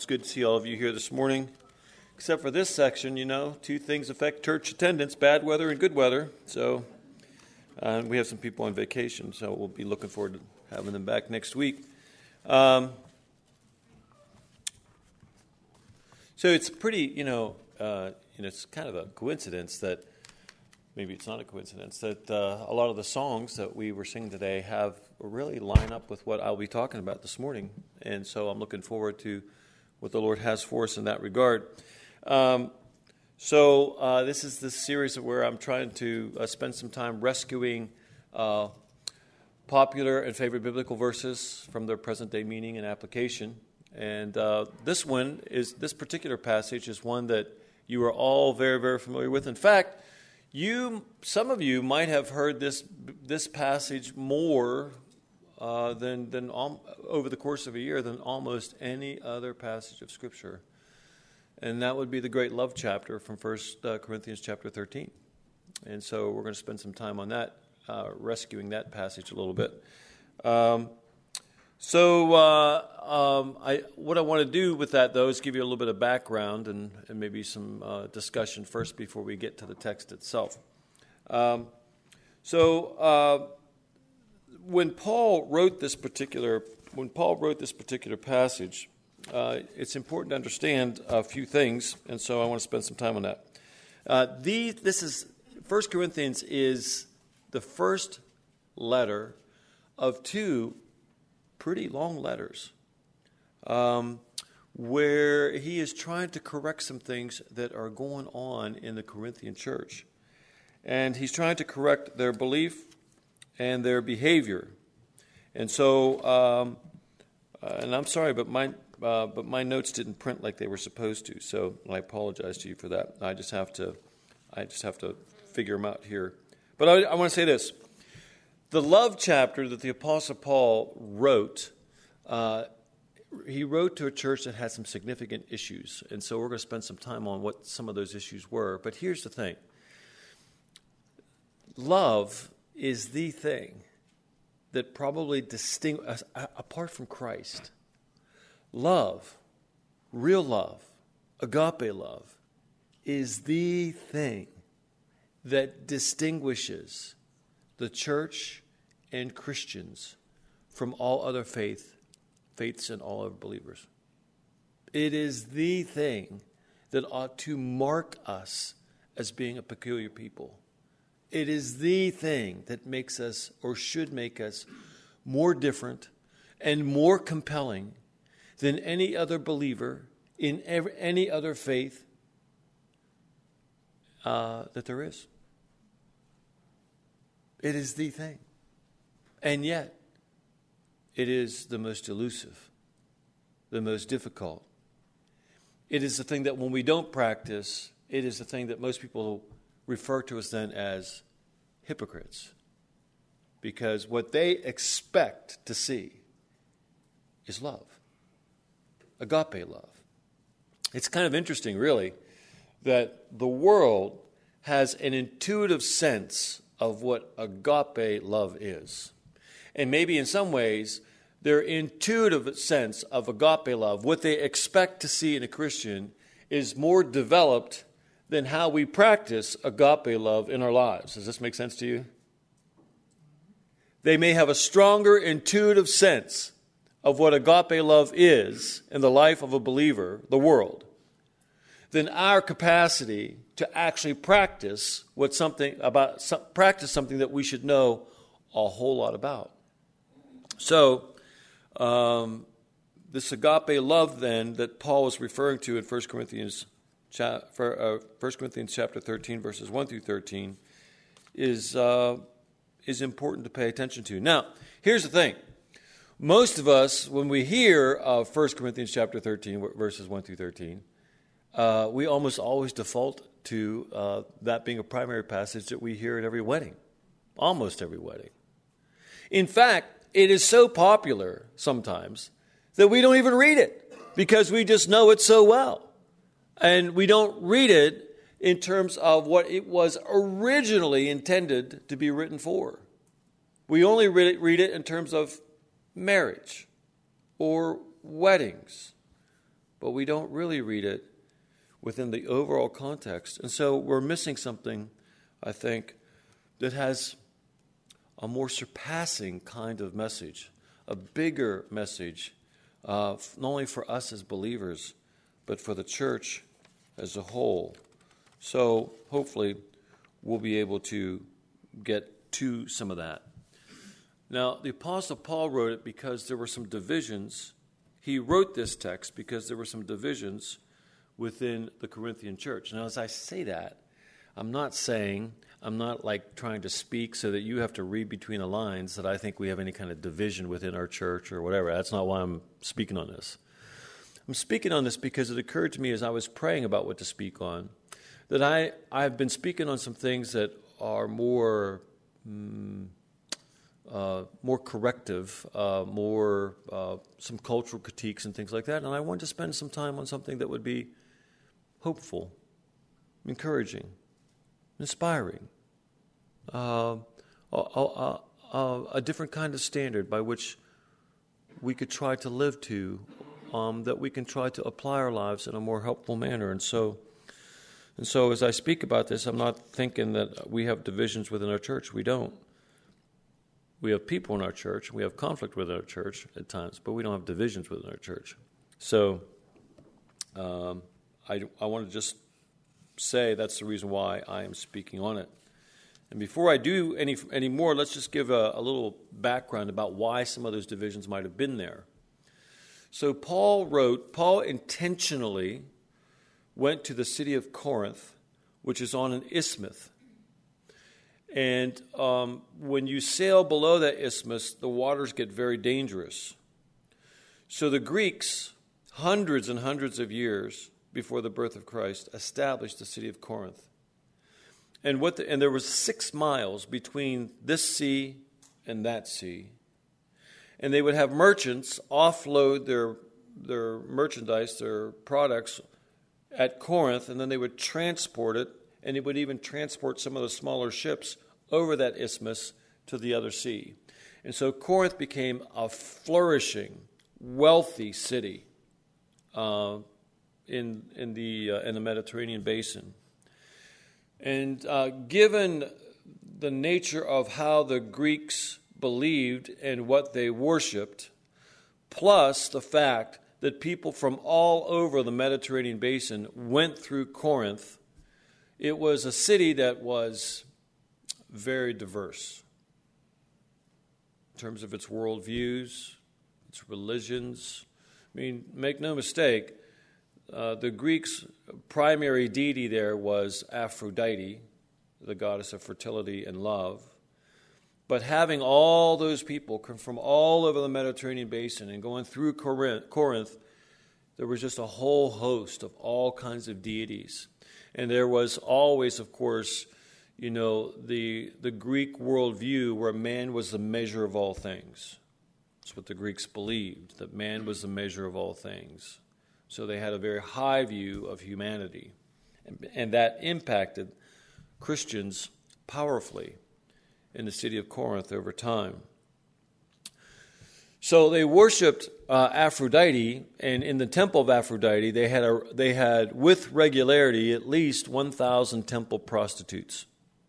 It's good to see all of you here this morning. Except for this section, two things affect church attendance, bad weather and good weather. So we have some people on vacation, so we'll be looking forward to having them back next week. So it's pretty, it's kind of a coincidence that, maybe it's not a coincidence, that a lot of the songs that we were singing today really line up with what I'll be talking about this morning. And so I'm looking forward to what the Lord has for us in that regard. This is the series where I'm trying to spend some time rescuing popular and favorite biblical verses from their present-day meaning and application. And this particular passage is one that you are all very, very familiar with. In fact, some of you might have heard this passage more than over the course of a year than almost any other passage of Scripture. And that would be the great love chapter from 1 Corinthians chapter 13. And so we're going to spend some time on that, rescuing that passage a little bit. What I want to do with that, though, is give you a little bit of background and maybe some discussion first before we get to the text itself. When Paul wrote this particular passage, it's important to understand a few things, and so I want to spend some time on that. 1 Corinthians is the first letter of two pretty long letters, where he is trying to correct some things that are going on in the Corinthian church. And he's trying to correct their belief and their behavior. And so, and I'm sorry, but my notes didn't print like they were supposed to, so I apologize to you for that. I just have to figure them out here. But I want to say this. The love chapter that the Apostle Paul wrote, he wrote to a church that had some significant issues. And so we're going to spend some time on what some of those issues were. But here's the thing. Love is the thing that probably distinguishes, apart from Christ, love, real love, agape love, is the thing that distinguishes the church and Christians from all other faiths and all other believers. It is the thing that ought to mark us as being a peculiar people. It is the thing that makes us, or should make us, more different and more compelling than any other believer in any other faith that there is. It is the thing. And yet, it is the most elusive, the most difficult. It is the thing that when we don't practice, it is the thing that most people refer to us then as hypocrites. Because what they expect to see is love. Agape love. It's kind of interesting, really, that the world has an intuitive sense of what agape love is. And maybe in some ways, their intuitive sense of agape love, what they expect to see in a Christian, is more developed than how we practice agape love in our lives. Does this make sense to you? They may have a stronger intuitive sense of what agape love is in the life of a believer, the world, than our capacity to actually practice something that we should know a whole lot about. So, this agape love then that Paul was referring to in 1 Corinthians chapter 13, verses 1 through 13, is important to pay attention to. Now, here's the thing. Most of us, when we hear of 1 Corinthians chapter 13, verses 1 through 13, we almost always default to that being a primary passage that we hear at every wedding, almost every wedding. In fact, it is so popular sometimes that we don't even read it because we just know it so well. And we don't read it in terms of what it was originally intended to be written for. We only read it in terms of marriage or weddings but we don't really read it within the overall context. And so we're missing something, I think, that has a more surpassing kind of message, a bigger message, not only for us as believers, but for the church as a whole. So hopefully we'll be able to get to some of that. Now, the Apostle Paul wrote it because there were some divisions. He wrote this text because there were some divisions within the Corinthian church. Now, as I say that, I'm not like trying to speak so that you have to read between the lines that I think we have any kind of division within our church or whatever. That's not why I'm speaking on this. I'm speaking on this because it occurred to me as I was praying about what to speak on, that I've been speaking on some things that are more corrective, some cultural critiques and things like that. And I wanted to spend some time on something that would be hopeful, encouraging, inspiring, a different kind of standard by which we could try to live to, that we can try to apply our lives in a more helpful manner. And so as I speak about this, I'm not thinking that we have divisions within our church. We don't. We have people in our church. We have conflict within our church at times, but we don't have divisions within our church. So I want to just say that's the reason why I am speaking on it. And before I do any more, let's just give a little background about why some of those divisions might have been there. So Paul intentionally went to the city of Corinth, which is on an isthmus. And when you sail below that isthmus, the waters get very dangerous. So the Greeks, hundreds and hundreds of years before the birth of Christ, established the city of Corinth. And there was 6 miles between this sea and that sea. And they would have merchants offload their merchandise, their products at Corinth, and then they would transport it, and it would even transport some of the smaller ships over that isthmus to the other sea. And so Corinth became a flourishing, wealthy city in the Mediterranean basin. And given the nature of how the Greeks believed and what they worshipped, plus the fact that people from all over the Mediterranean basin went through Corinth, it was a city that was very diverse in terms of its worldviews, its religions. I mean, make no mistake, the Greeks' primary deity there was Aphrodite, the goddess of fertility and love. But having all those people come from all over the Mediterranean basin and going through Corinth, there was just a whole host of all kinds of deities. And there was always, of course, the Greek worldview where man was the measure of all things. That's what the Greeks believed, that man was the measure of all things. So they had a very high view of humanity. And that impacted Christians powerfully in the city of Corinth over time. So they worshipped Aphrodite, and in the temple of Aphrodite, they had with regularity at least 1,000 temple prostitutes.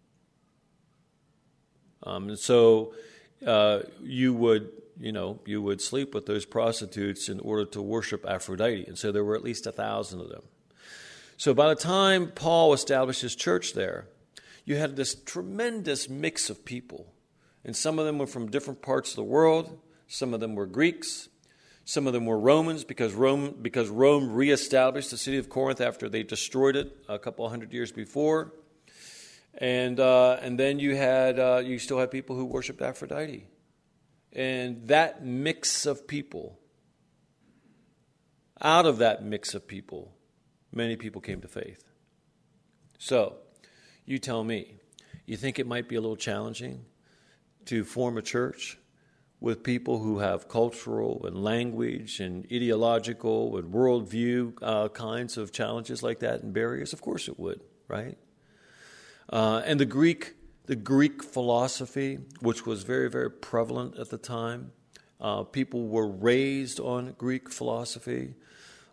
And so you would sleep with those prostitutes in order to worship Aphrodite, and so there were at least 1,000 of them. So by the time Paul established his church there, you had this tremendous mix of people. And some of them were from different parts of the world. Some of them were Greeks. Some of them were Romans because Rome reestablished the city of Corinth after they destroyed it a couple hundred years before. And then you still had people who worshipped Aphrodite. And that mix of people, out of that mix of people, many people came to faith. So, you tell me, you think it might be a little challenging to form a church with people who have cultural and language and ideological and worldview kinds of challenges like that and barriers? Of course it would, right? And the Greek philosophy, which was very, very prevalent at the time, people were raised on Greek philosophy.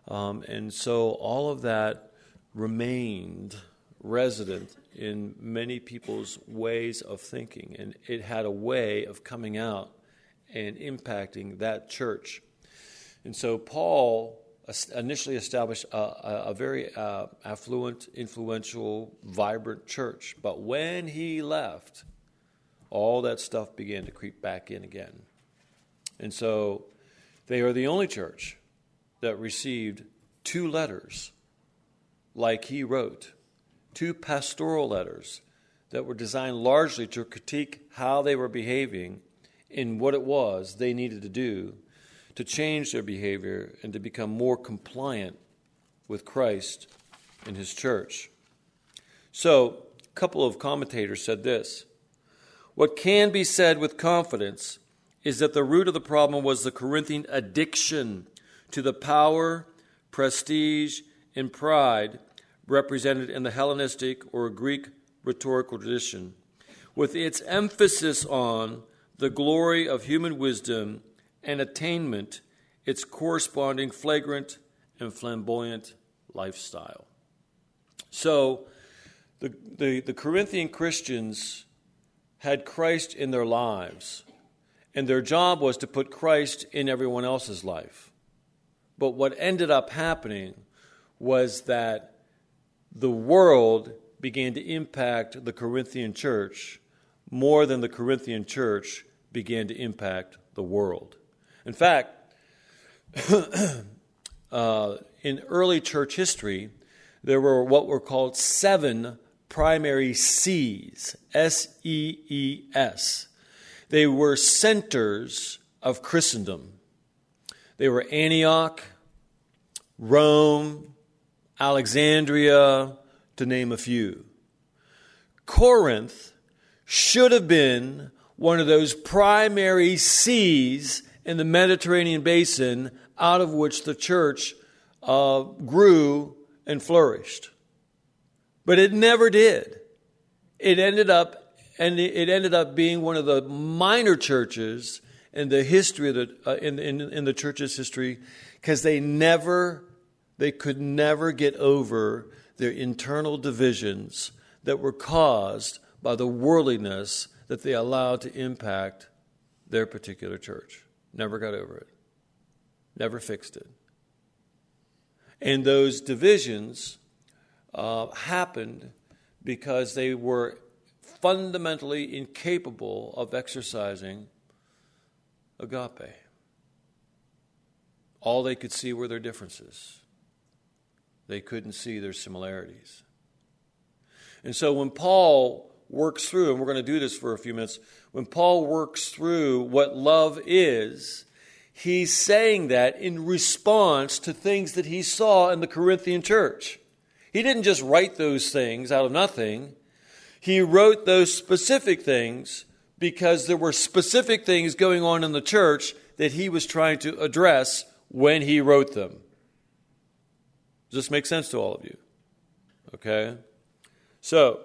And so all of that remained resident in many people's ways of thinking. And it had a way of coming out and impacting that church. And so Paul initially established a very affluent, influential, vibrant church. But when he left, all that stuff began to creep back in again. And so they are the only church that received 2 letters like he wrote, 2 pastoral letters that were designed largely to critique how they were behaving in what it was they needed to do to change their behavior and to become more compliant with Christ and his church. So, a couple of commentators said this: what can be said with confidence is that the root of the problem was the Corinthian addiction to the power, prestige, and pride represented in the Hellenistic or Greek rhetorical tradition, with its emphasis on the glory of human wisdom and attainment, its corresponding flagrant and flamboyant lifestyle. So the Corinthian Christians had Christ in their lives, and their job was to put Christ in everyone else's life. But what ended up happening was that the world began to impact the Corinthian church more than the Corinthian church began to impact the world. In fact, in early church history, there were what were called 7 primary C's, S-E-E-S. They were centers of Christendom. They were Antioch, Rome, Alexandria, to name a few. Corinth should have been one of those primary C's in the Mediterranean basin out of which the church grew and flourished. But it never did. It ended up being one of the minor churches in the history of in the church's history, because they could never get over their internal divisions that were caused by the worldliness that they allowed to impact their particular church. Never got over it. Never fixed it. And those divisions happened because they were fundamentally incapable of exercising agape. All they could see were their differences. They couldn't see their similarities. And so when Paul works through, and we're going to do this for a few minutes, when Paul works through what love is, he's saying that in response to things that he saw in the Corinthian church. He didn't just write those things out of nothing. He wrote those specific things because there were specific things going on in the church that he was trying to address when he wrote them. Does this make sense to all of you? Okay? So,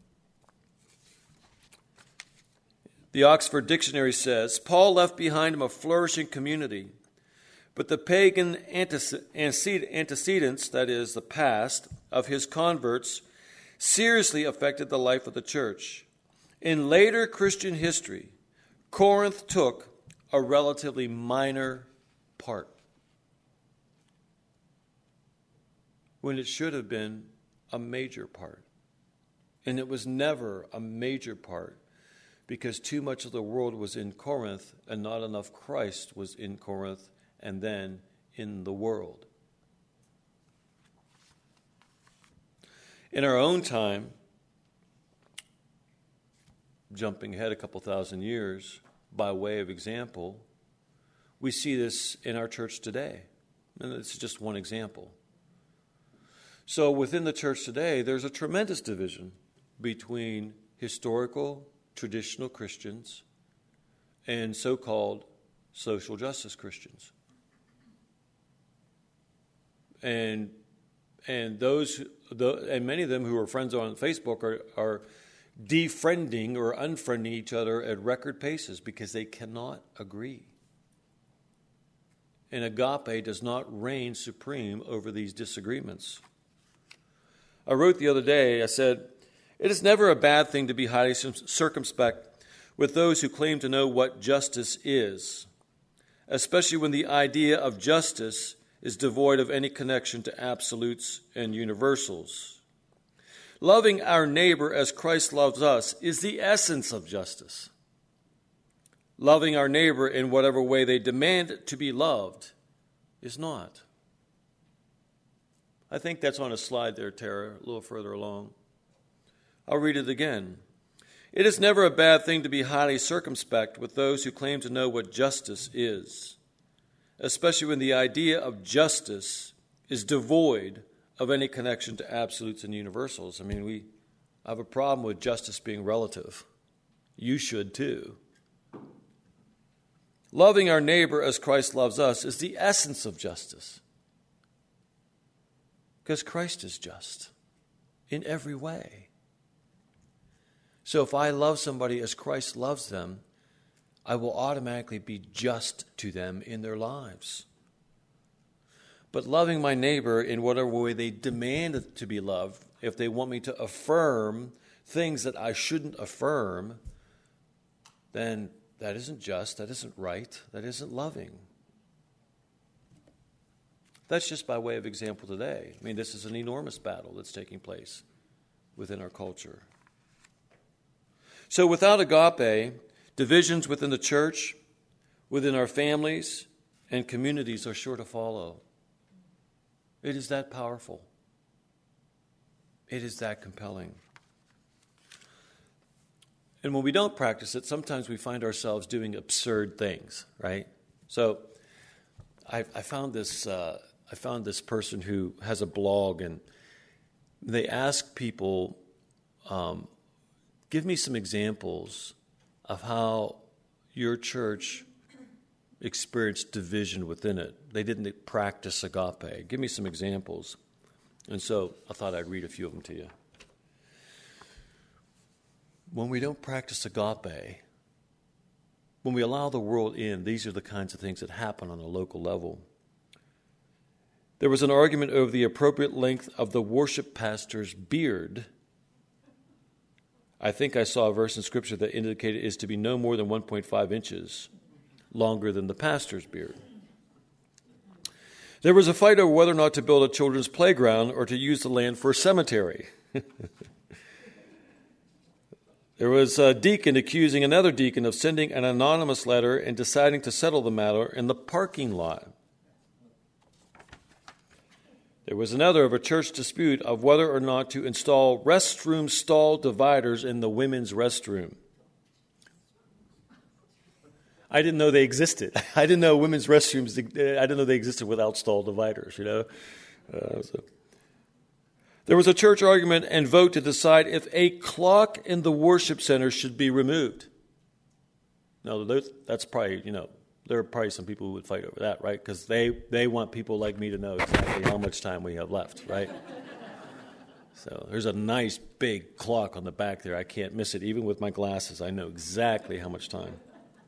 the Oxford Dictionary says, Paul left behind him a flourishing community, but the pagan antecedents, that is, the past, of his converts seriously affected the life of the church. In later Christian history, Corinth took a relatively minor part, when it should have been a major part. And it was never a major part because too much of the world was in Corinth and not enough Christ was in Corinth and then in the world. In our own time, jumping ahead a couple thousand years, by way of example, we see this in our church today. And it's just one example. So within the church today, there's a tremendous division between historical, traditional Christians and so-called social justice Christians. And many of them who are friends on Facebook are defriending or unfriending each other at record paces because they cannot agree. and agape does not reign supreme over these disagreements. I wrote the other day, I said, it is never a bad thing to be highly circumspect with those who claim to know what justice is, especially when the idea of justice is devoid of any connection to absolutes and universals. Loving our neighbor as Christ loves us is the essence of justice. Loving our neighbor in whatever way they demand to be loved is not. I think that's on a slide there, Tara, a little further along. I'll read it again. It is never a bad thing to be highly circumspect with those who claim to know what justice is, especially when the idea of justice is devoid of any connection to absolutes and universals. I mean, we have a problem with justice being relative. You should too. Loving our neighbor as Christ loves us is the essence of justice. Because Christ is just in every way. So if I love somebody as Christ loves them, I will automatically be just to them in their lives. But loving my neighbor in whatever way they demand to be loved, if they want me to affirm things that I shouldn't affirm, then that isn't just, that isn't right, that isn't loving. That's just by way of example today. I mean, this is an enormous battle that's taking place within our culture. So without agape, divisions within the church, within our families, and communities are sure to follow. It is that powerful. It is that compelling. And when we don't practice it, sometimes we find ourselves doing absurd things, right? So I found this person who has a blog, and they ask people, give me some examples of how your church experienced division within it. They didn't practice agape. Give me some examples. And so I thought I'd read a few of them to you. When we don't practice agape, when we allow the world in, these are the kinds of things that happen on a local level. There was an argument over the appropriate length of the worship pastor's beard. I think I saw a verse in Scripture that indicated it is to be no more than 1.5 inches longer than the pastor's beard. There was a fight over whether or not to build a children's playground or to use the land for a cemetery. There was a deacon accusing another deacon of sending an anonymous letter and deciding to settle the matter in the parking lot. There was another of a church dispute of whether or not to install restroom stall dividers in the women's restroom. I didn't know they existed. I didn't know women's restrooms, I didn't know they existed without stall dividers, you know. There was a church argument and vote to decide if a clock in the worship center should be removed. Now, that's probably, you know, there are probably some people who would fight over that, right? Because they want people like me to know exactly how much time we have left, right? So there's a nice big clock on the back there. I can't miss it. Even with my glasses, I know exactly how much time.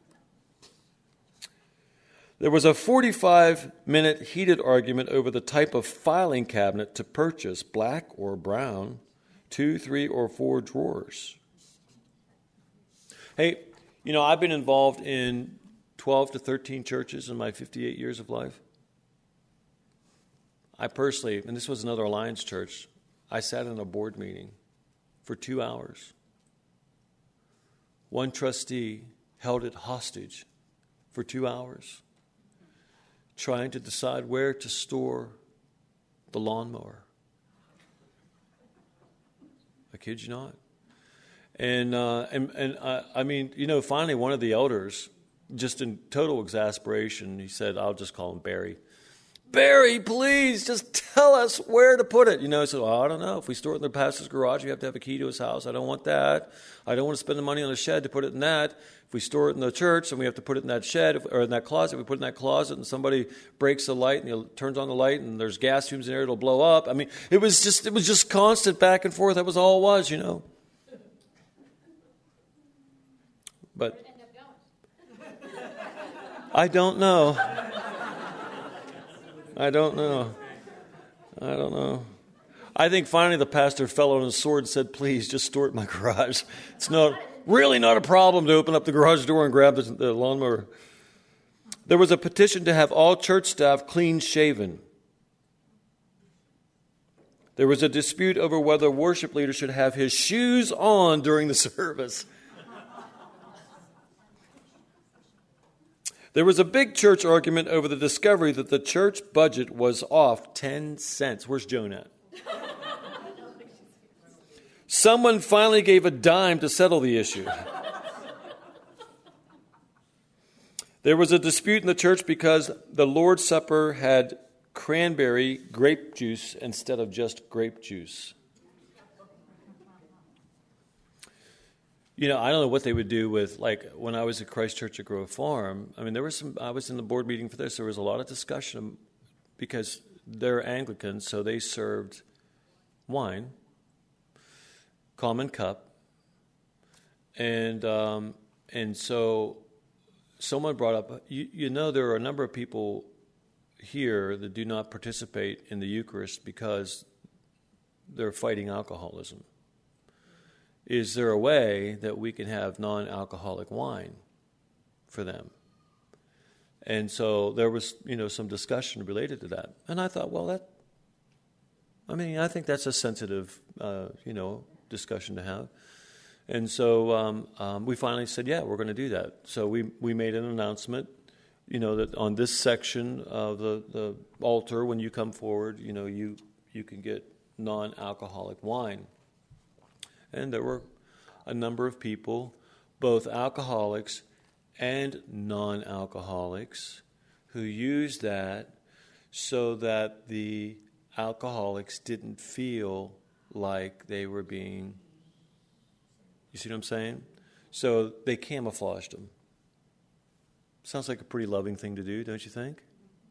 There was a 45-minute heated argument over the type of filing cabinet to purchase, black or brown, 2, 3, or 4 drawers. Hey, you know, I've been involved in 12 to 13 churches in my 58 years of life. I personally, and this was another Alliance church, I sat in a board meeting for 2 hours. One trustee held it hostage for 2 hours, trying to decide where to store the lawnmower. I kid you not. And I mean, you know, finally one of the elders, just in total exasperation, he said, I'll just call him Barry. Barry, please, just tell us where to put it. You know, I said, well, I don't know. If we store it in the pastor's garage, we have to have a key to his house. I don't want that. I don't want to spend the money on a shed to put it in that. If we store it in the church, then we have to put it in that shed or in that closet. We put it in that closet and somebody breaks the light and he turns on the light and there's gas fumes in there, it'll blow up. I mean, it was just constant back and forth. That was all it was, you know. But I don't know. I don't know. I think finally the pastor fell on his sword and said, please, just store it in my garage. It's really not a problem to open up the garage door and grab the lawnmower. There was a petition to have all church staff clean-shaven. There was a dispute over whether a worship leader should have his shoes on during the service. There was a big church argument over the discovery that the church budget was off 10 cents. Where's Joan at? Someone finally gave a dime to settle the issue. There was a dispute in the church because the Lord's Supper had cranberry grape juice instead of just grape juice. I don't know what they would do with, like, when I was at Christ Church at Grove Farm. I mean, I was in the board meeting for this. There was a lot of discussion because they're Anglicans, so they served wine, common cup, and so someone brought up, there are a number of people here that do not participate in the Eucharist because they're fighting alcoholism. Is there a way that we can have non-alcoholic wine for them? And so there was, some discussion related to that. And I thought, well, I think that's a sensitive, discussion to have. And so we finally said, yeah, we're going to do that. So we made an announcement, that on this section of the altar, when you come forward, you can get non-alcoholic wine. And there were a number of people, both alcoholics and non-alcoholics, who used that so that the alcoholics didn't feel like they were being, you see what I'm saying? So they camouflaged them. Sounds like a pretty loving thing to do, don't you think?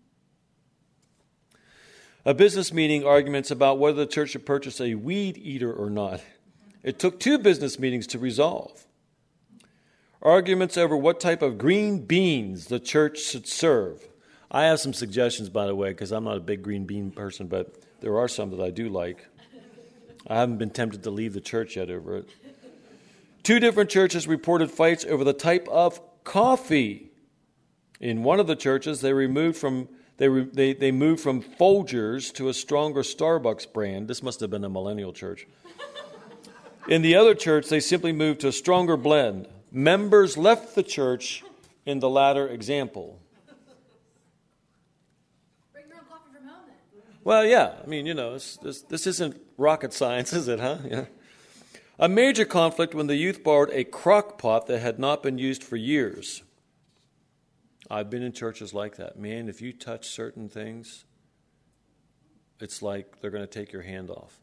A business meeting arguments about whether the church should purchase a weed eater or not. It took 2 business meetings to resolve. Arguments over what type of green beans the church should serve. I have some suggestions, by the way, because I'm not a big green bean person, but there are some that I do like. I haven't been tempted to leave the church yet over it. 2 different churches reported fights over the type of coffee. In one of the churches, they moved from Folgers to a stronger Starbucks brand. This must have been a millennial church. In the other church, they simply moved to a stronger blend. Members left the church in the latter example. Bring your own coffee from home, then. Well, yeah. This isn't rocket science, is it, huh? Yeah. A major conflict when the youth borrowed a crock pot that had not been used for years. I've been in churches like that. Man, if you touch certain things, it's like they're going to take your hand off.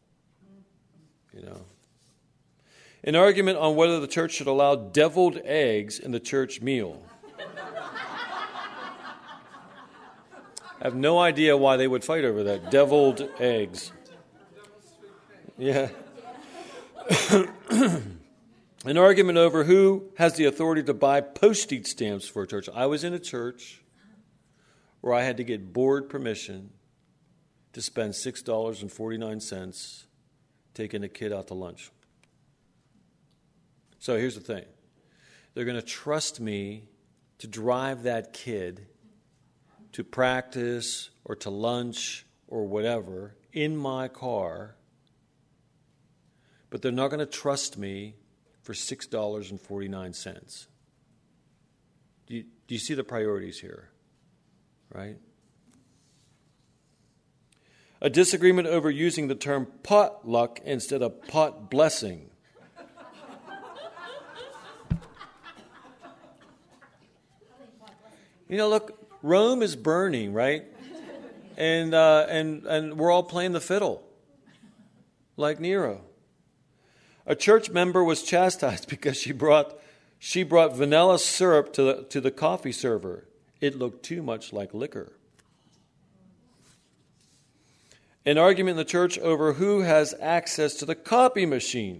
An argument on whether the church should allow deviled eggs in the church meal. I have no idea why they would fight over that. Deviled eggs. Yeah. An argument over who has the authority to buy postage stamps for a church. I was in a church where I had to get board permission to spend $6.49 taking a kid out to lunch. So here's the thing. They're going to trust me to drive that kid to practice or to lunch or whatever in my car, but they're not going to trust me for $6.49. Do you see the priorities here? Right? A disagreement over using the term potluck instead of pot blessing. Look, Rome is burning, right? And we're all playing the fiddle, like Nero. A church member was chastised because she brought vanilla syrup to the coffee server. It looked too much like liquor. An argument in the church over who has access to the copy machine.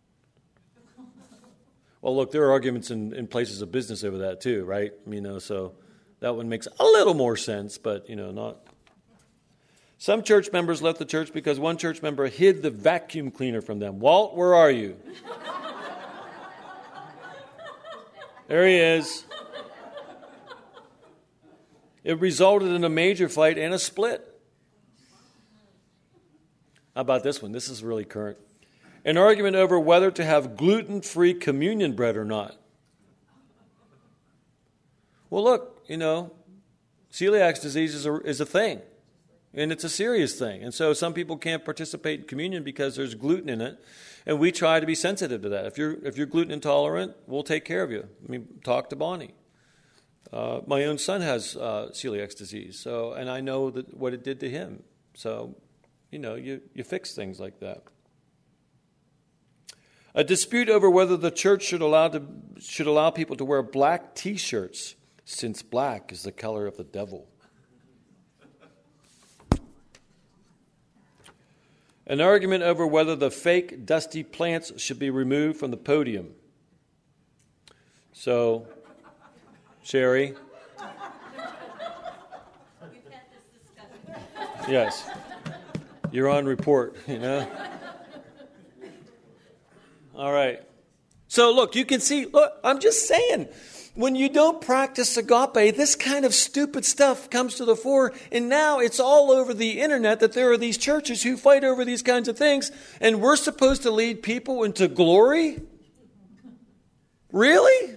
Well, look, there are arguments in places of business over that too, right? So that one makes a little more sense, but not. Some church members left the church because one church member hid the vacuum cleaner from them. Walt, where are you? There he is. It resulted in a major fight and a split. How about this one? This is really current. An argument over whether to have gluten-free communion bread or not. Well, look, celiac disease is a thing, and it's a serious thing. And so some people can't participate in communion because there's gluten in it, and we try to be sensitive to that. If you're gluten intolerant, we'll take care of you. Talk to Bonnie. My own son has celiac disease, and I know what it did to him. So, you fix things like that. A dispute over whether the church should allow people to wear black T-shirts, since black is the color of the devil. An argument over whether the fake dusty plants should be removed from the podium. So, Sherry. We've had this discussion. Yes. You're on report, All right. So look, you can see, I'm just saying, when you don't practice agape, this kind of stupid stuff comes to the fore, and now it's all over the internet that there are these churches who fight over these kinds of things, and we're supposed to lead people into glory? Really?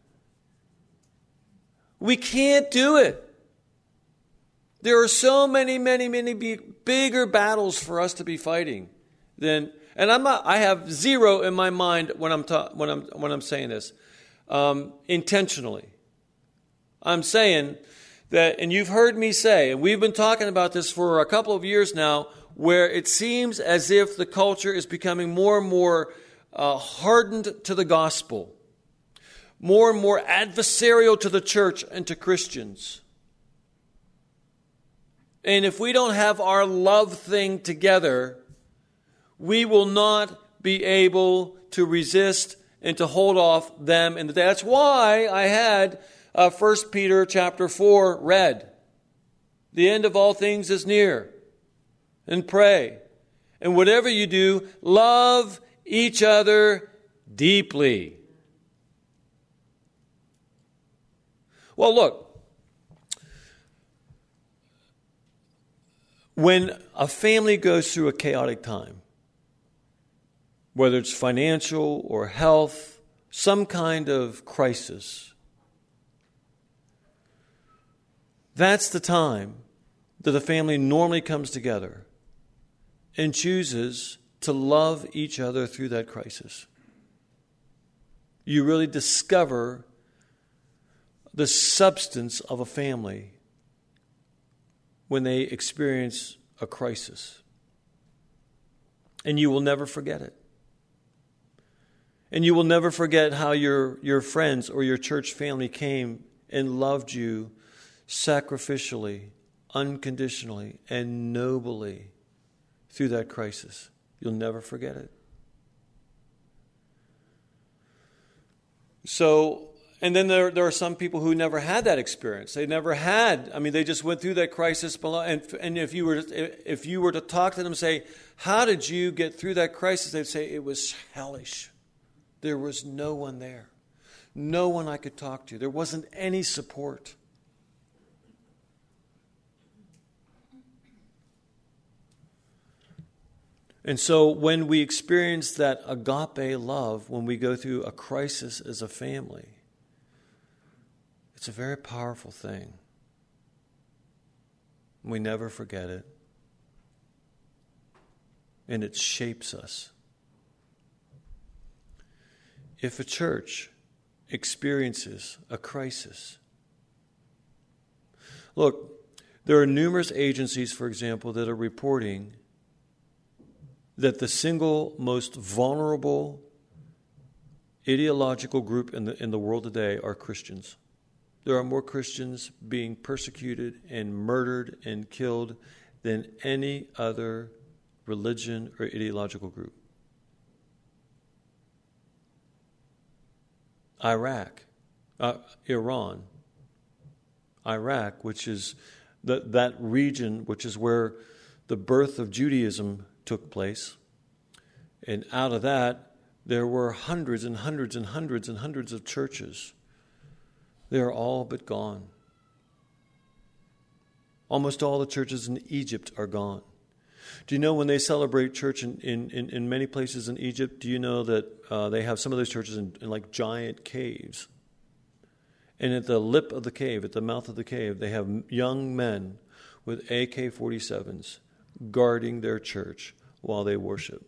We can't do it. There are so many bigger battles for us to be fighting than, and I have zero in my mind when I'm saying this intentionally. I'm saying that, and you've heard me say, and we've been talking about this for a couple of years now, where it seems as if the culture is becoming more and more hardened to the gospel, more and more adversarial to the church and to Christians. And if we don't have our love thing together, we will not be able to resist and to hold off them. And that's why I had 1 Peter chapter 4 read. The end of all things is near. And pray. And whatever you do, love each other deeply. Well, look. When a family goes through a chaotic time, whether it's financial or health, some kind of crisis, that's the time that the family normally comes together and chooses to love each other through that crisis. You really discover the substance of a family when they experience a crisis. And you will never forget it. And you will never forget how your friends or your church family came and loved you sacrificially, unconditionally, and nobly through that crisis. You'll never forget it. So, and then there are some people who never had that experience. They never had. They just went through that crisis. And if you were to talk to them and say, "How did you get through that crisis?" They'd say, "It was hellish. There was no one there, no one I could talk to. There wasn't any support." And so when we experience that agape love, when we go through a crisis as a family, it's a very powerful thing. We never forget it. And it shapes us. If a church experiences a crisis, look, there are numerous agencies, for example, that are reporting that the single most vulnerable ideological group in the world today are Christians. There are more Christians being persecuted and murdered and killed than any other religion or ideological group. Iran, Iraq, which is that region, which is where the birth of Judaism took place. And out of that, there were hundreds and hundreds and hundreds and hundreds of churches. They're all but gone. Almost all the churches in Egypt are gone. Do you know when they celebrate church in many places in Egypt, do you know that they have some of those churches in like giant caves? And at the lip of the cave, at the mouth of the cave, they have young men with AK-47s guarding their church while they worship.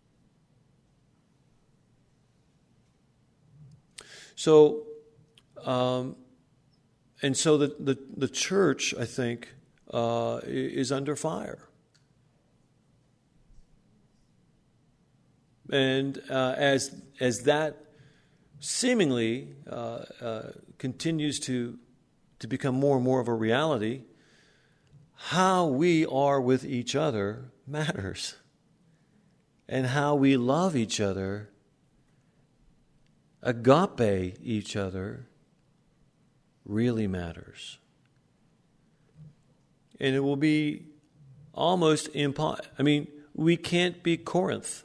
So, and so the church, I think, is under fire. And as that seemingly continues to become more and more of a reality, how we are with each other matters. And how we love each other, agape each other, really matters. And it will be almost impossible. I mean, we can't be Corinth.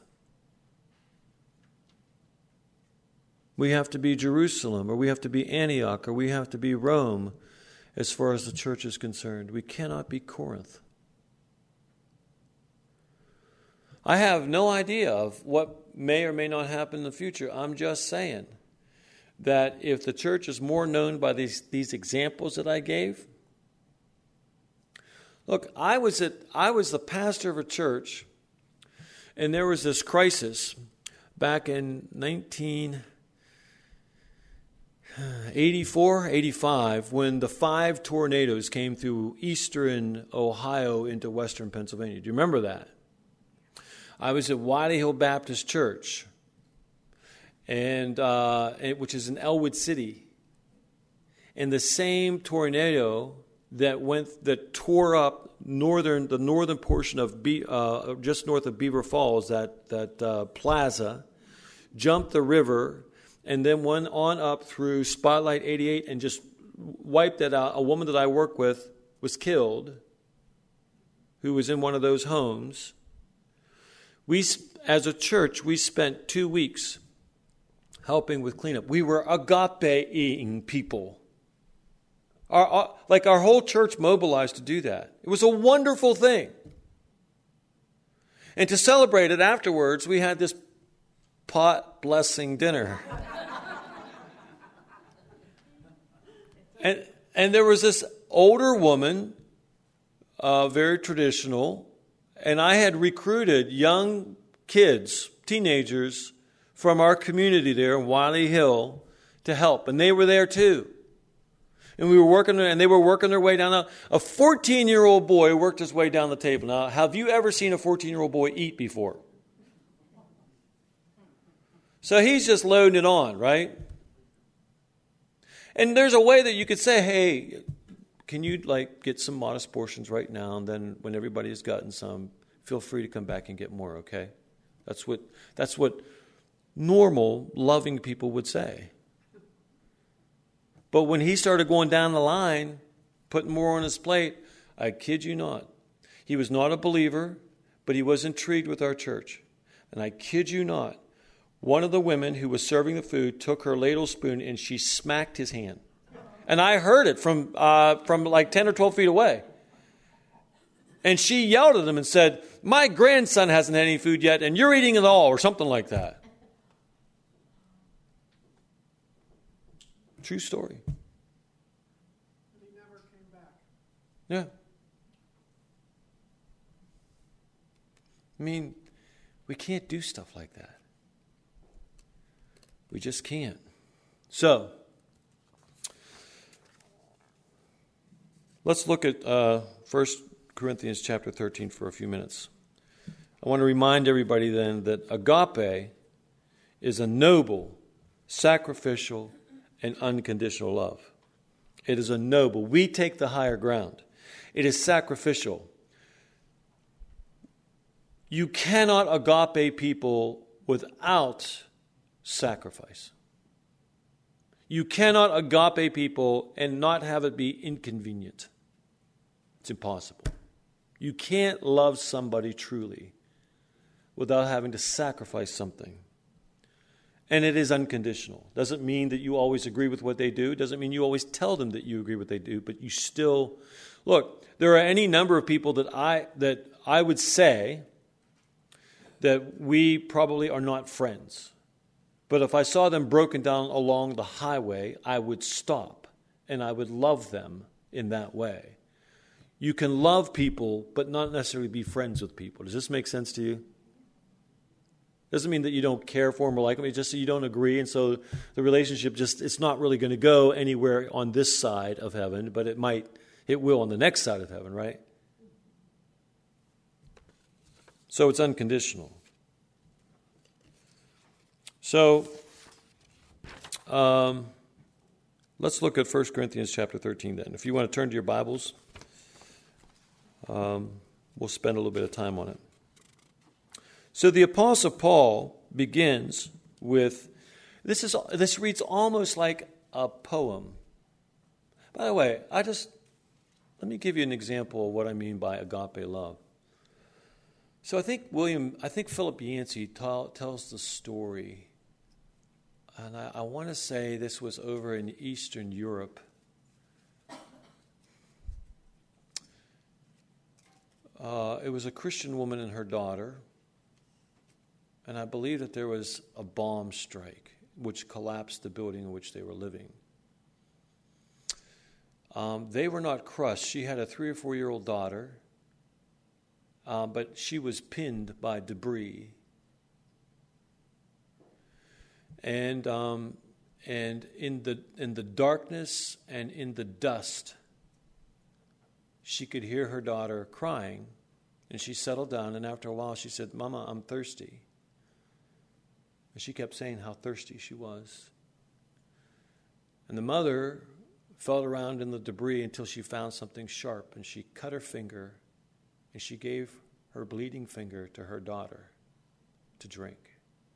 We have to be Jerusalem, or we have to be Antioch, or we have to be Rome as far as the church is concerned. We cannot be Corinth. I have no idea of what may or may not happen in the future. I'm just saying that if the church is more known by these examples that I gave. Look, I was the pastor of a church, and there was this crisis back in 1984, 85, when the 5 tornadoes came through eastern Ohio into western Pennsylvania. Do you remember that? I was at Wiley Hill Baptist Church, and which is in Elwood City. And the same tornado that tore up the northern portion of just north of Beaver Falls, that plaza, jumped the river, and then went on up through Spotlight 88 and just wiped that out. A woman that I work with was killed, who was in one of those homes. We, as a church, we spent 2 weeks helping with cleanup. We were agape-ing people. Our whole church mobilized to do that. It was a wonderful thing. And to celebrate it afterwards, we had this pot blessing dinner. And there was this older woman, very traditional, and I had recruited young kids, teenagers, from our community there in Wiley Hill to help. And they were there too. And we were working there, and they were working their way down. A 14-year-old boy worked his way down the table. Now, have you ever seen a 14-year-old boy eat before? So he's just loading it on, right? And there's a way that you could say, hey, can you get some modest portions right now, and then when everybody has gotten some, feel free to come back and get more, okay? That's what normal, loving people would say. But when he started going down the line, putting more on his plate, I kid you not, he was not a believer, but he was intrigued with our church. And I kid you not, one of the women who was serving the food took her ladle spoon and she smacked his hand. And I heard it from like 10 or 12 feet away. And she yelled at him and said, my grandson hasn't had any food yet, and you're eating it all, or something like that. True story. And he never came back. Yeah. I mean, we can't do stuff like that. We just can't. So, let's look at 1 Corinthians chapter 13 for a few minutes. I want to remind everybody then that agape is a noble, sacrificial, and unconditional love. It is a noble. We take the higher ground. It is sacrificial. You cannot agape people without sacrifice. You cannot agape people and not have it be inconvenient. It's impossible. You can't love somebody truly without having to sacrifice something. And it is unconditional. Doesn't mean that you always agree with what they do. Doesn't mean you always tell them that you agree with what they do. But you still, look, there are any number of people that I would say that we probably are not friends. But if I saw them broken down along the highway, I would stop and I would love them in that way. You can love people, but not necessarily be friends with people. Does this make sense to you? Doesn't mean that you don't care for them or like them. It's just that you don't agree, and so the relationship it's not really going to go anywhere on this side of heaven, but it will on the next side of heaven, right? So it's unconditional. So let's look at 1 Corinthians chapter 13 then. If you want to turn to your Bibles, we'll spend a little bit of time on it. So the Apostle Paul begins with, this reads almost like a poem. By the way, let me give you an example of what I mean by agape love. So I think Philip Yancey tells the story, and I want to say this was over in Eastern Europe. It was a Christian woman and her daughter. And I believe that there was a bomb strike which collapsed the building in which they were living. They were not crushed. She had a 3 or 4-year-old daughter, but she was pinned by debris. And in the darkness and in the dust, she could hear her daughter crying, and she settled down. And after a while, she said, "Mama, I'm thirsty." And she kept saying how thirsty she was. And the mother felt around in the debris until she found something sharp, and she cut her finger, and she gave her bleeding finger to her daughter to drink.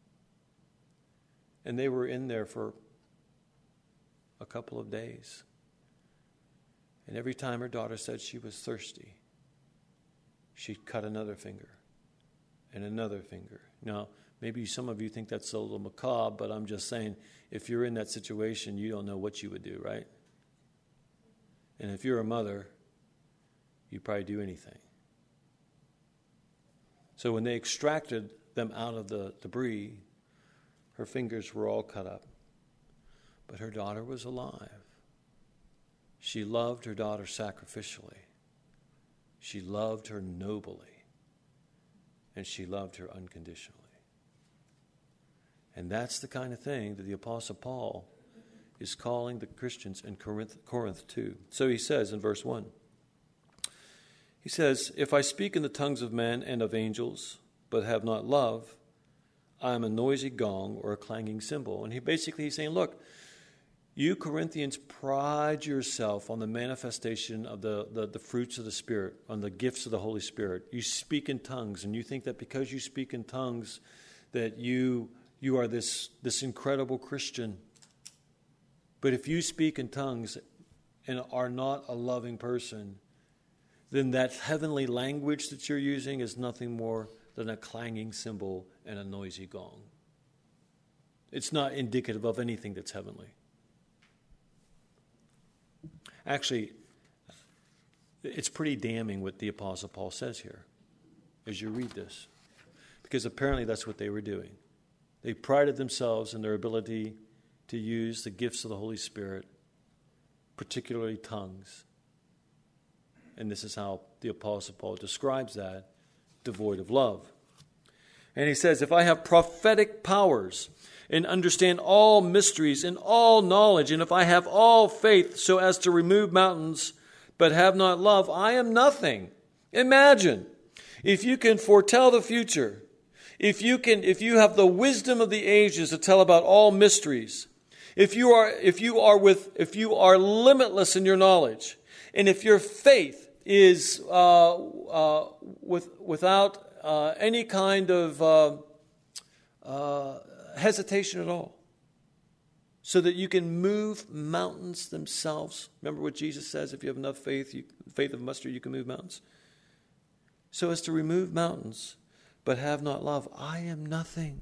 And they were in there for a couple of days. And every time her daughter said she was thirsty, she'd cut another finger and another finger. Now, maybe some of you think that's a little macabre, but I'm just saying, if you're in that situation, you don't know what you would do, right? And if you're a mother, you'd probably do anything. So when they extracted them out of the debris, her fingers were all cut up. But her daughter was alive. She loved her daughter sacrificially. She loved her nobly. And she loved her unconditionally. And that's the kind of thing that the Apostle Paul is calling the Christians in Corinth to. So he says in verse 1, he says, "If I speak in the tongues of men and of angels, but have not love, I am a noisy gong or a clanging cymbal." And he's saying, look, you Corinthians pride yourself on the manifestation of the fruits of the Spirit, on the gifts of the Holy Spirit. You speak in tongues, and you think that because you speak in tongues that you are this incredible Christian. But if you speak in tongues and are not a loving person, then that heavenly language that you're using is nothing more than a clanging cymbal and a noisy gong. It's not indicative of anything that's heavenly. Actually, it's pretty damning what the Apostle Paul says here as you read this, because apparently that's what they were doing. They prided themselves in their ability to use the gifts of the Holy Spirit, particularly tongues. And this is how the Apostle Paul describes that, devoid of love. And he says, "If I have prophetic powers and understand all mysteries and all knowledge, and if I have all faith so as to remove mountains, but have not love, I am nothing." Imagine, if you can foretell the future, if you have the wisdom of the ages to tell about all mysteries, if you are limitless in your knowledge, and if your faith is without any kind of hesitation at all, so that you can move mountains themselves. Remember what Jesus says, if you have enough faith, faith of mustard, you can move mountains. so as to remove mountains, but have not love, I am nothing.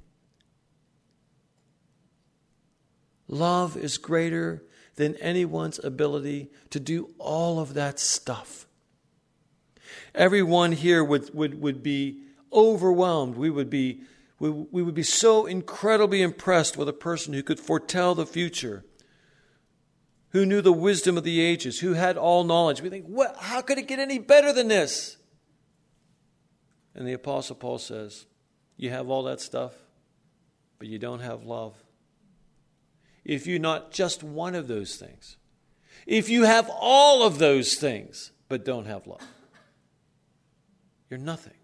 Love is greater than anyone's ability to do all of that stuff. Everyone here would be overwhelmed. We would be so incredibly impressed with a person who could foretell the future, who knew the wisdom of the ages, who had all knowledge. We think, how could it get any better than this? And the Apostle Paul says, you have all that stuff, but you don't have love. If you're not just one of those things, if you have all of those things, but don't have love, you're nothing.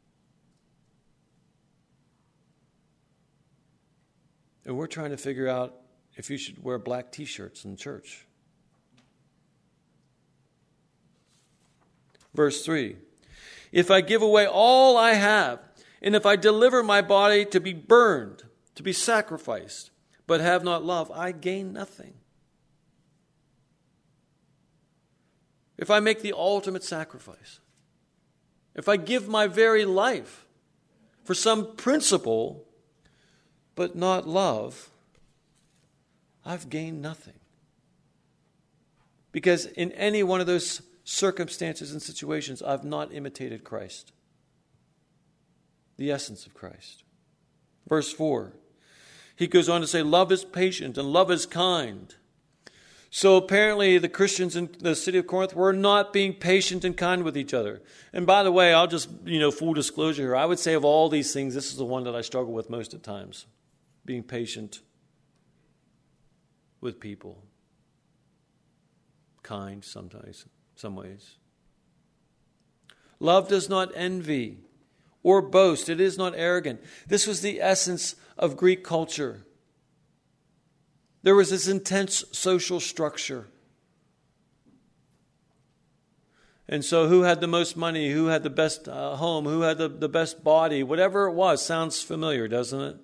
And we're trying to figure out if you should wear black t-shirts in church. Verse 3, if I give away all I have, and if I deliver my body to be burned, to be sacrificed, but have not love, I gain nothing. If I make the ultimate sacrifice, if I give my very life for some principle, but not love, I've gained nothing. Because in any one of those circumstances and situations, I've not imitated Christ, the essence of Christ. Verse 4, he goes on to say, love is patient and love is kind. So apparently the Christians in the city of Corinth were not being patient and kind with each other. And by the way, I'll just, full disclosure here, I would say of all these things, this is the one that I struggle with most at times. Being patient with people. Kind sometimes, some ways. Love does not envy or boast. It is not arrogant. This was the essence of Greek culture. There was this intense social structure. And so who had the most money, who had the best home, who had the best body, whatever it was, sounds familiar, doesn't it?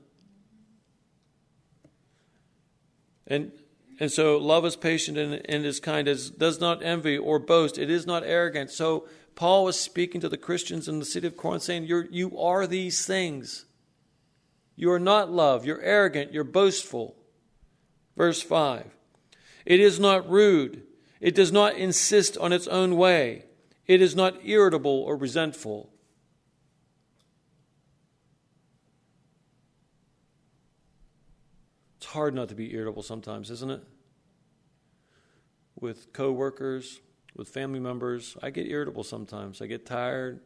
And so love is patient and is kind, does not envy or boast. It is not arrogant. So Paul was speaking to the Christians in the city of Corinth saying, you are these things. You are not love. You're arrogant. You're boastful. Verse 5. It is not rude. It does not insist on its own way. It is not irritable or resentful. It's hard not to be irritable sometimes, isn't it? With coworkers, with family members, I get irritable sometimes. I get tired.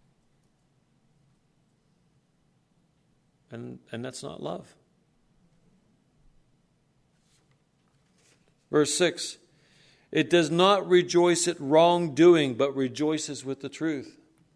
And that's not love. Verse 6. It does not rejoice at wrongdoing, but rejoices with the truth.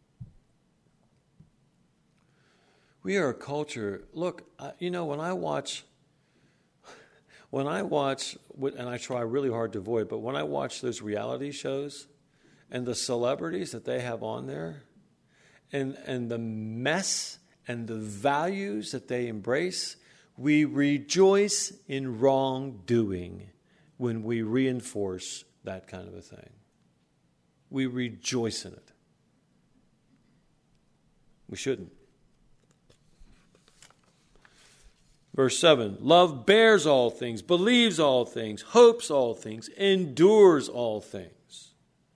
We are a culture. Look, when I watch, and I try really hard to avoid, but when I watch those reality shows and the celebrities that they have on there and the mess and the values that they embrace, we rejoice in wrongdoing when we reinforce that kind of a thing. We rejoice in it. We shouldn't. Verse 7, love bears all things, believes all things, hopes all things, endures all things.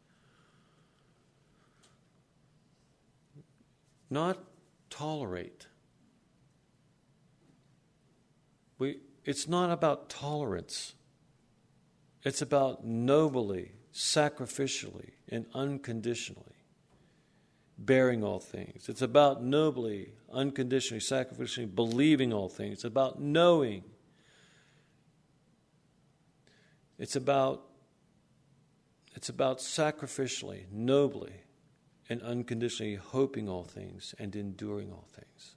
Not tolerate. It's not about tolerance. It's about nobly, sacrificially, and unconditionally bearing all things. It's about nobly, unconditionally, sacrificially believing all things. It's about knowing. It's about sacrificially, nobly, and unconditionally hoping all things and enduring all things.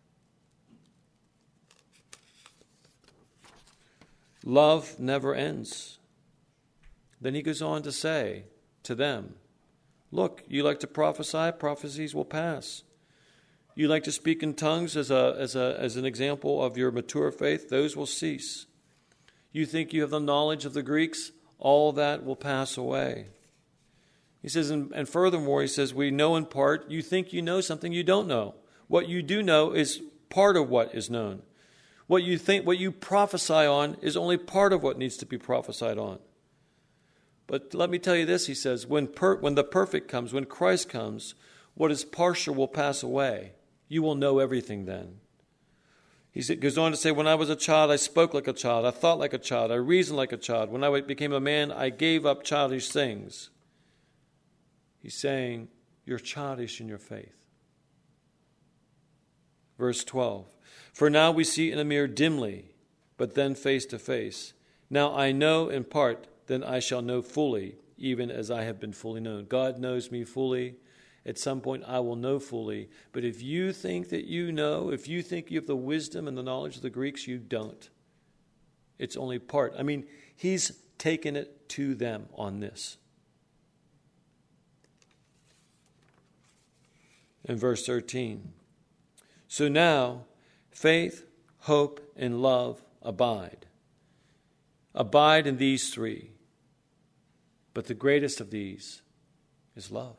Love never ends. Then he goes on to say to them, look, you like to prophesy, prophecies will pass. You like to speak in tongues as an example of your mature faith, those will cease. You think you have the knowledge of the Greeks, all that will pass away. He says, and furthermore, he says, we know in part. You think you know something you don't know. What you do know is part of what is known. What you think, what you prophesy on is only part of what needs to be prophesied on. But let me tell you this, he says, when the perfect comes, when Christ comes, what is partial will pass away. You will know everything then. He goes on to say, when I was a child, I spoke like a child. I thought like a child. I reasoned like a child. When I became a man, I gave up childish things. He's saying, you're childish in your faith. Verse 12, for now we see in a mirror dimly, but then face to face. Now I know in part, then I shall know fully, even as I have been fully known. God knows me fully. At some point I will know fully. But if you think that you know, if you think you have the wisdom and the knowledge of the Greeks, you don't. It's only part. I mean, he's taken it to them on this. In verse 13. So now, faith, hope, and love abide. Abide in these three. But the greatest of these is love.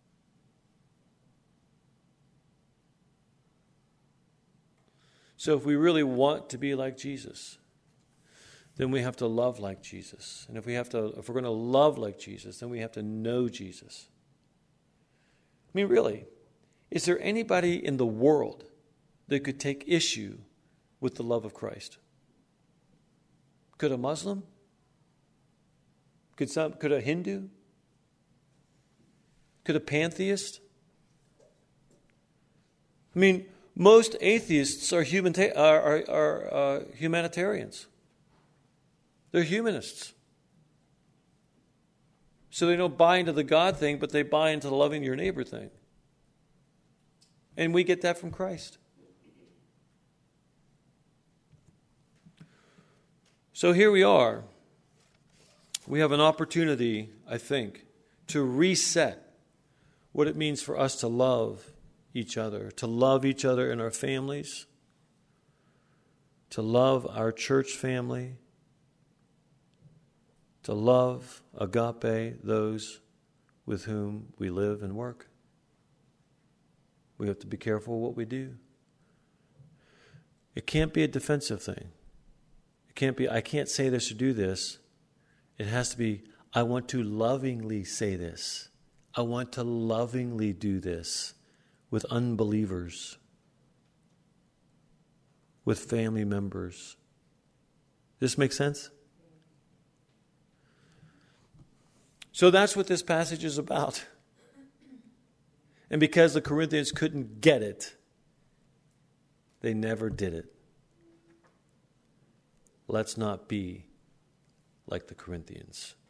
So if we really want to be like Jesus, then we have to love like Jesus. And if we're going to love like Jesus, then we have to know Jesus. I mean, really, is there anybody in the world that could take issue with the love of Christ? Could a Muslim? Could a Hindu? Could a pantheist? I mean, most atheists are humanitarians. They're humanists. So they don't buy into the God thing, but they buy into the loving your neighbor thing. And we get that from Christ. So here we are. We have an opportunity, I think, to reset what it means for us to love each other in our families, to love our church family, to love agape those with whom we live and work. We have to be careful what we do. It can't be a defensive thing. It can't be, I can't say this or do this. It has to be, I want to lovingly say this. I want to lovingly do this with unbelievers, with family members. Does this make sense? So that's what this passage is about. And because the Corinthians couldn't get it, they never did it. Let's not be like the Corinthians.